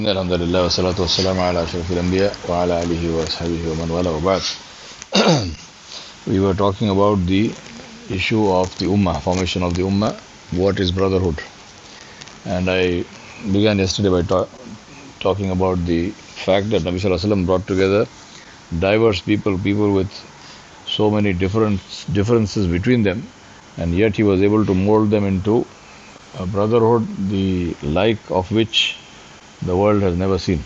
Alhamdulillah, wassalatu wassalamu ala ashrafil anbiya wa ala alihi wa ashabihi wa man wala wa ba'd. We were talking about the issue of the ummah, formation of the ummah, what is brotherhood. And I began yesterday by talking about the fact that Nabi Sallallahu Alaihi Wasallam brought together diverse people with so many differences between them, and yet he was able to mold them into a brotherhood, the like of which the world has never seen.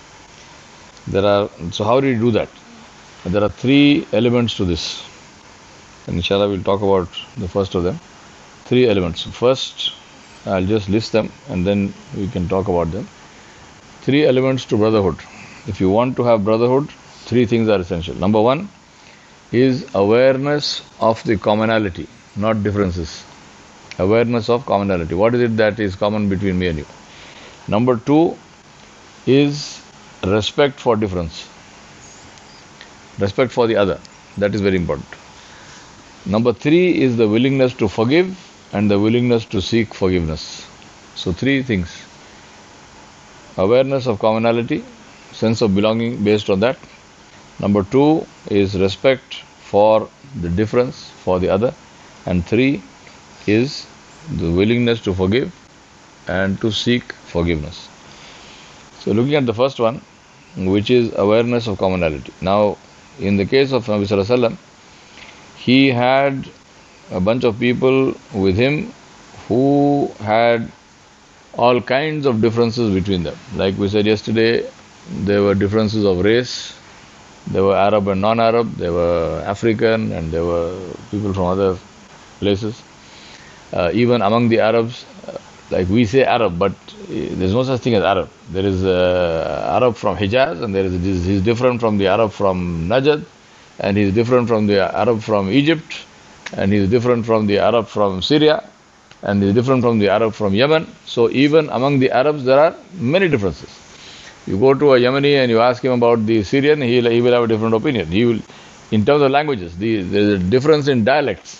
So how did he do that? There are three elements to this. And inshallah we'll talk about the first of them. Three elements. First, I'll just list them and then we can talk about them. Three elements to brotherhood. If you want to have brotherhood, three things are essential. Number one is awareness of the commonality, not differences. Awareness of commonality. What is it that is common between me and you? Number two is respect for difference. Respect for the other. That is very important. Number three is the willingness to forgive and the willingness to seek forgiveness. So three things. Awareness of commonality, sense of belonging based on that. Number two is respect for the difference, for the other. And three is the willingness to forgive and to seek forgiveness. So looking at the first one, which is awareness of commonality. Now, in the case of Nabi Sallallahu Alaihi Wasallam, he had a bunch of people with him who had all kinds of differences between them. Like we said yesterday, there were differences of race, there were Arab and non-Arab, there were African, and there were people from other places. Even among the Arabs, like we say Arab, but there's no such thing as Arab. There is Arab from Hijaz, and he's different from the Arab from Najd, and he's different from the Arab from Egypt, and he's different from the Arab from Syria, and he's different from the Arab from Yemen. So even among the Arabs, there are many differences. You go to a Yemeni and you ask him about the Syrian, he will have a different opinion. He will, in terms of languages, there's a difference in dialects.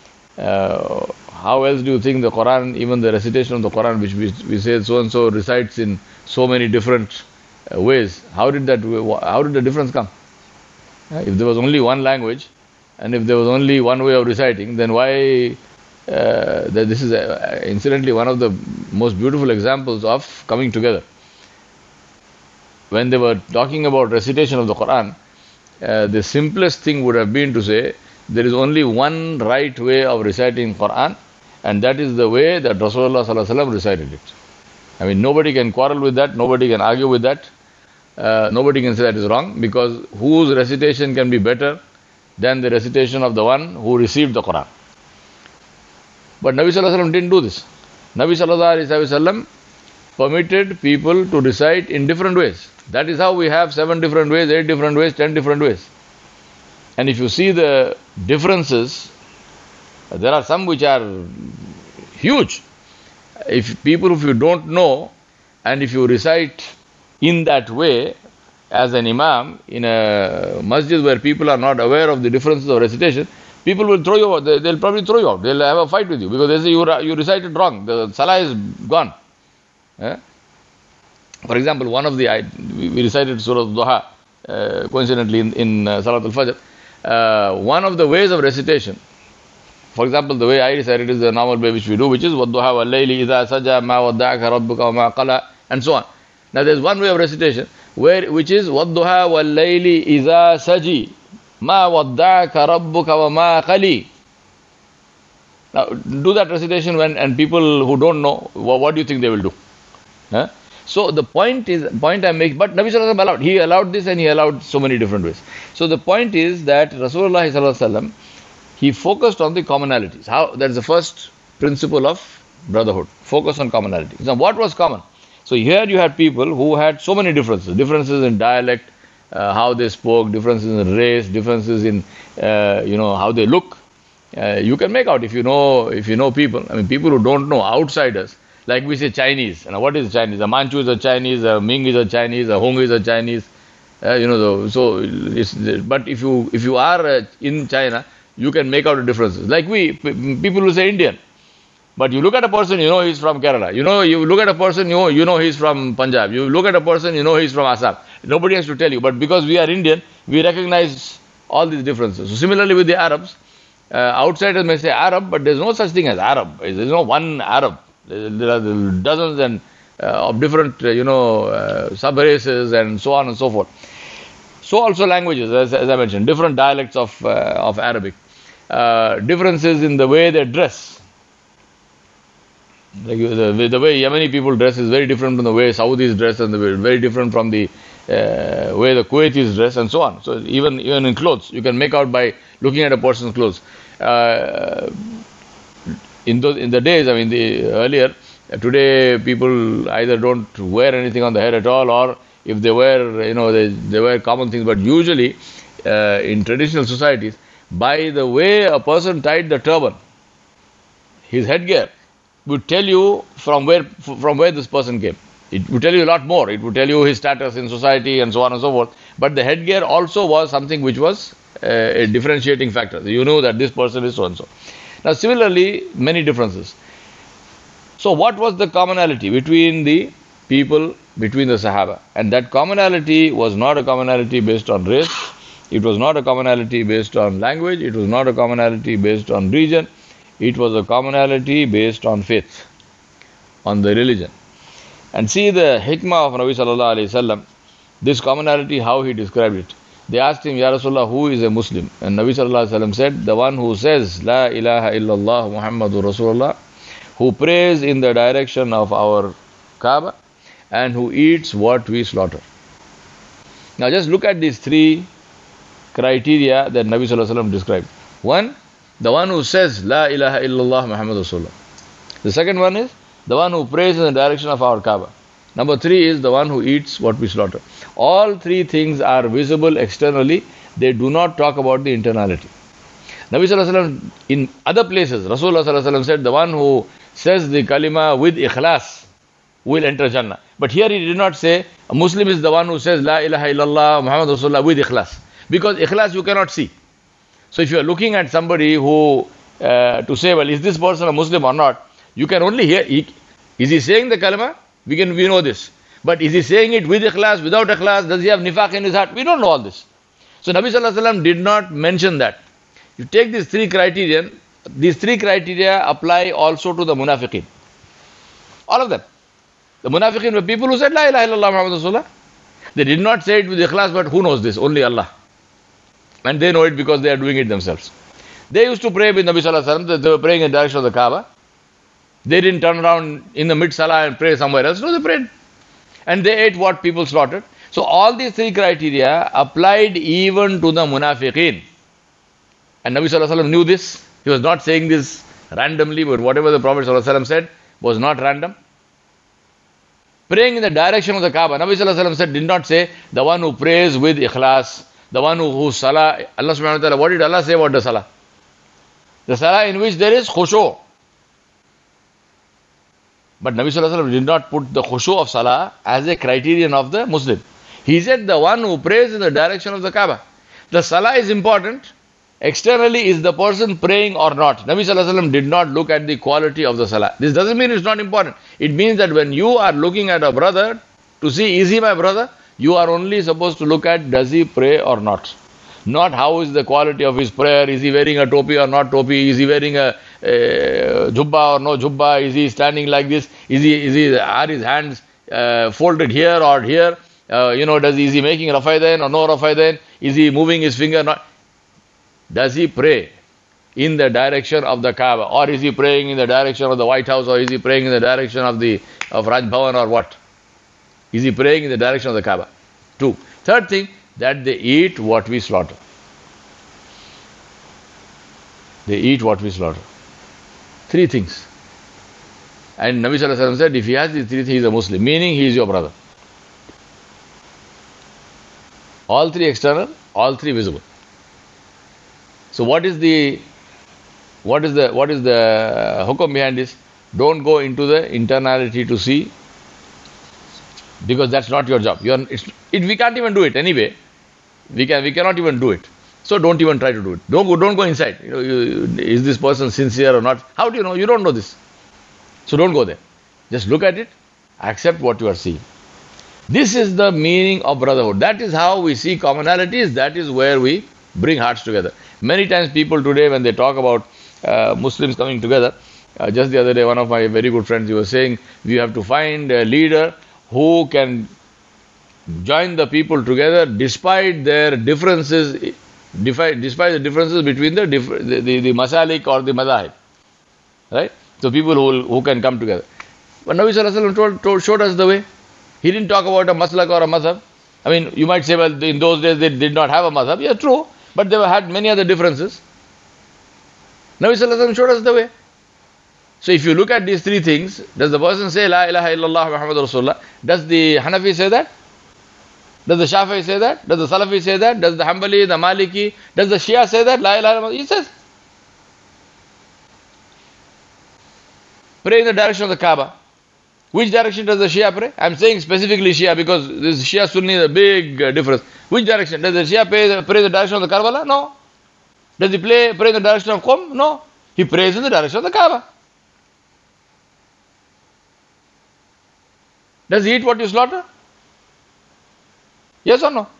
How else do you think the Quran, even the recitation of the Quran, which we say so and so recites in so many different ways, how did the difference come? If there was only one language, and if there was only one way of reciting, then why? This is incidentally one of the most beautiful examples of coming together. When they were talking about recitation of the Quran, the simplest thing would have been to say, there is only one right way of reciting Quran, and that is the way that Rasulullah Sallallahu Alaihi Wasallam recited it. I mean, nobody can quarrel with that, nobody can argue with that, nobody can say that is wrong, because whose recitation can be better than the recitation of the one who received the Quran? But Nabi Sallallahu Alaihi Wasallam didn't do this. Nabi Sallallahu Alaihi Wasallam permitted people to recite in different ways. That is how we have 7 different ways, 8 different ways, 10 different ways. And if you see the differences, there are some which are huge. If you don't know, and if you recite in that way as an imam in a masjid where people are not aware of the differences of recitation, people will throw you out. They'll probably throw you out. They'll have a fight with you because they say you recited wrong. The salah is gone. For example, we recited Surah Al-Duha coincidentally in Salat Al-Fajr. One of the ways of recitation, for example, the way I recite it is the normal way which we do, which is وَالضُّحَى وَاللَّيْلِ إِذَا سَجَى مَا وَدَّعَكَ رَبُّكَ وَمَا قَلَى, and so on. Now there's one way of recitation which is وَالضُّحَى وَاللَّيْلِ إِذَا سَجِي مَا وَدَّعَكَ رَبُّكَ وَمَا قَلِي. Now do that recitation and people who don't know, what do you think they will do? So the point I make, but Nabi Sallallahu Alaihi Wasallam he allowed this, and he allowed so many different ways. So the point is that Rasulullah Sallallahu Alaihi Wasallam, he focused on the commonalities. That's the first principle of brotherhood. Focus on commonalities. Now what was common? So here you had people who had so many differences in dialect, how they spoke, differences in race, differences in how they look. You can make out if you know people. I mean, people who don't know, outsiders. Like we say Chinese. What is Chinese? A Manchu is a Chinese, a Ming is a Chinese, a Hong is a Chinese. But if you are in China, you can make out the differences. Like people who say Indian. But you look at a person, you know he's from Kerala. You look at a person, you know he's from Punjab. You look at a person, you know he's from Assam. Nobody has to tell you. But because we are Indian, we recognize all these differences. So similarly with the Arabs, outsiders may say Arab, but there's no such thing as Arab. There's no one Arab. There are dozens and of different, sub-races and so on and so forth. So also languages, as I mentioned, different dialects of Arabic, differences in the way they dress. Like the way Yemeni people dress is very different from the way Saudis dress, and very different from the way the Kuwaitis dress, and so on. So even in clothes, you can make out by looking at a person's clothes. In the days, I mean, earlier, today people either don't wear anything on the head at all, or if they wear, they wear common things. But usually, in traditional societies, by the way a person tied the turban, his headgear would tell you from where this person came. It would tell you a lot more. It would tell you his status in society and so on and so forth. But the headgear also was something which was a differentiating factor. You know that this person is so and so. Now, similarly, many differences. So, what was the commonality between the people, between the Sahaba? And that commonality was not a commonality based on race. It was not a commonality based on language. It was not a commonality based on region. It was a commonality based on faith, on the religion. And see the hikmah of Nabi Sallallahu Alaihi Wasallam, this commonality, how he described it. They asked him, Ya Rasulullah, who is a Muslim? And Nabi Sallallahu Alaihi Wasallam said, the one who says, La ilaha illallah Muhammadur Rasulullah, who prays in the direction of our Kaaba, and who eats what we slaughter. Now just look at these three criteria that Nabi Sallallahu Alaihi Wasallam described. One, the one who says, La ilaha illallah Muhammadur Rasulullah. The second one is, the one who prays in the direction of our Kaaba. Number three is the one who eats what we slaughter. All three things are visible externally. They do not talk about the internality. Nabi Sallallahu Alaihi Wasallam, in other places, Rasulullah Sallallahu Alaihi Wasallam said, the one who says the kalima with ikhlas will enter Jannah. But here he did not say, a Muslim is the one who says, La ilaha illallah Muhammad Rasulullah with ikhlas. Because ikhlas you cannot see. So if you are looking at somebody who, to say, well, is this person a Muslim or not, you can only hear, is he saying the kalima? We know this. But is he saying it with ikhlas, without ikhlas? Does he have nifaq in his heart? We don't know all this. So Nabi Sallallahu Alaihi Wasallam did not mention that. You take these three criteria apply also to the munafiqeen. All of them. The munafiqeen were people who said, La ilaha illallah Muhammad Rasulullah. They did not say it with ikhlas, but who knows this? Only Allah. And they know it because they are doing it themselves. They used to pray with Nabi Sallallahu Alaihi Wasallam. They were praying in the direction of the Kaaba. They didn't turn around in the mid-salah and pray somewhere else. No, they prayed. And they ate what people slaughtered. So all these three criteria applied even to the munafiqeen. And Nabi Sallallahu Alaihi Wasallam knew this. He was not saying this randomly, but whatever the Prophet Sallallahu Alaihi Wasallam said was not random. Praying in the direction of the Kaaba. Nabi Sallallahu Alaihi Wasallam said, did not say, the one who prays with ikhlas, the one who salah. Allah Subhanahu Wa Ta'ala, what did Allah say about the salah? The salah in which there is khushu'. But Nabi Sallallahu Alaihi Wasallam did not put the khushu' of salah as a criterion of the Muslim. He said the one who prays in the direction of the Kaaba. The salah is important. Externally, is the person praying or not? Nabi Sallallahu Alaihi Wasallam did not look at the quality of the salah. This doesn't mean it's not important. It means that when you are looking at a brother to see, is he my brother? You are only supposed to look at, does he pray or not? Not how is the quality of his prayer. Is he wearing a topi or not topi? Is he wearing a jubba or no jubba? Is he standing like this? Are his hands folded here or here? Is he making rafaidain or no rafaidain? Is he moving his finger? Not. Does he pray in the direction of the Kaaba, or is he praying in the direction of the White House, or is he praying in the direction of Raj Bhavan, or what? Is he praying in the direction of the Kaaba? Two. Third thing, that they eat what we slaughter. They eat what we slaughter. Three things. And Nabi Sallallahu Alaihi Wasallam said, if he has these three things, he is a Muslim, meaning he is your brother. All three external, all three visible. So what is the hukum behind this? Don't go into the internality to see, because that's not your job. We can't even do it anyway. We cannot even do it. So don't even try to do it. Don't go inside. Is this person sincere or not? How do you know? You don't know this. So don't go there. Just look at it, accept what you are seeing. This is the meaning of brotherhood. That is how we see commonalities. That is where we bring hearts together. Many times people today, when they talk about Muslims coming together, just the other day, one of my very good friends, he was saying, we have to find a leader who can join the people together despite their differences, despite the differences between the masalik or the madhahib. Right? So people who can come together. But Nabi Sallallahu Alaihi Wasallam showed us the way. He didn't talk about a maslak or a madhab. I mean, you might say, well, in those days they did not have a madhab. Yeah, true. But they had many other differences. Nabi Sallallahu Alaihi Wasallam showed us the way. So if you look at these three things, does the person say, La ilaha illallah Muhammadur Rasulullah? Does the Hanafi say that? Does the Shafi'i say that? Does the Salafi say that? Does the Hanbali, the Maliki, does the Shia say that? La ilaha illallah. He says. Pray in the direction of the Kaaba. Which direction does the Shia pray? I am saying specifically Shia because this Shia Sunni is a big difference. Which direction? Does the Shia pray the direction of the Karbala? No. Does he pray in the direction of Qom? No. He prays in the direction of the Kaaba. Does he eat what you slaughter? Yes or no?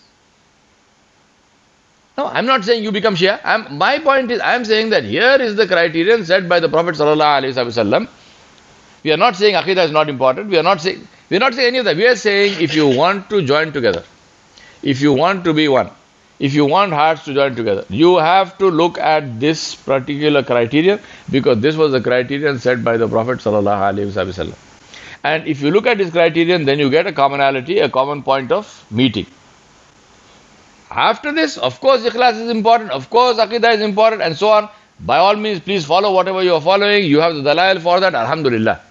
No, I'm not saying you become Shia. My point is, I'm saying that here is the criterion set by the Prophet Sallallahu Alaihi Wasallam. We are not saying Aqidah is not important. We are not saying any of that. We are saying if you want to join together, if you want to be one, if you want hearts to join together, you have to look at this particular criterion because this was the criterion set by the Prophet Sallallahu Alaihi Wasallam. And if you look at this criterion, then you get a commonality, a common point of meeting. After this, of course, Ikhlas is important, of course, Aqidah is important, and so on. By all means, please follow whatever you are following. You have the dalail for that, alhamdulillah.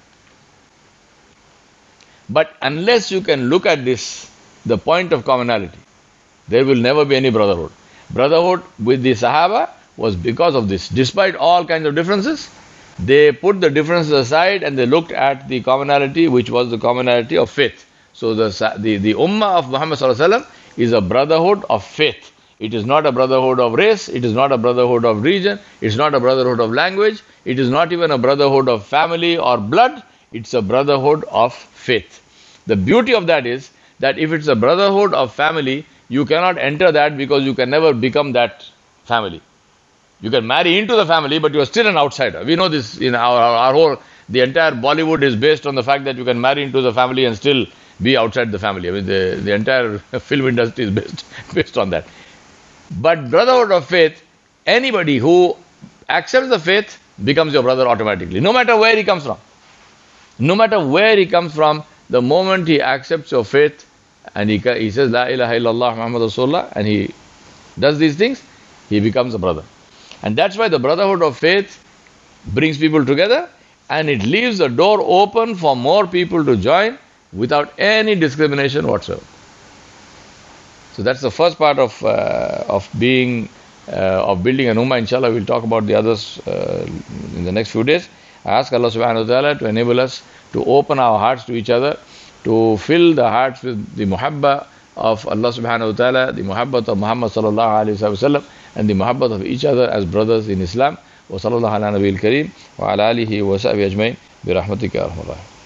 But unless you can look at this, the point of commonality, there will never be any brotherhood. Brotherhood with the Sahaba was because of this. Despite all kinds of differences, they put the differences aside and they looked at the commonality, which was the commonality of faith. So the Ummah of Muhammad Sallallahu Alaihi Wasallam is a brotherhood of faith. It is not a brotherhood of race, it is not a brotherhood of region, it is not a brotherhood of language, it is not even a brotherhood of family or blood, it's a brotherhood of faith. The beauty of that is that if it's a brotherhood of family, you cannot enter that because you can never become that family. You can marry into the family, but you are still an outsider. We know this in our whole, the entire Bollywood is based on the fact that you can marry into the family and still be outside the family. I mean, the entire film industry is based on that. But brotherhood of faith, anybody who accepts the faith becomes your brother automatically, no matter where he comes from. No matter where he comes from, the moment he accepts your faith and he says, La ilaha illallah Muhammad Rasulullah, and he does these things, he becomes a brother. And that's why the brotherhood of faith brings people together and it leaves the door open for more people to join without any discrimination whatsoever. So that's the first part of building an ummah. Inshallah, we'll talk about the others in the next few days. I ask Allah subhanahu wa ta'ala to enable us to open our hearts to each other, to fill the hearts with the muhabba of Allah subhanahu wa ta'ala, the muhabbat of Muhammad sallallahu alayhi wa sallam, and the muhabbat of each other as brothers in Islam. Wa sallallahu ala nabiyil kareem wa ala alihi wa sahbihi ajmain bi rahmatika ya arhamar rahimin.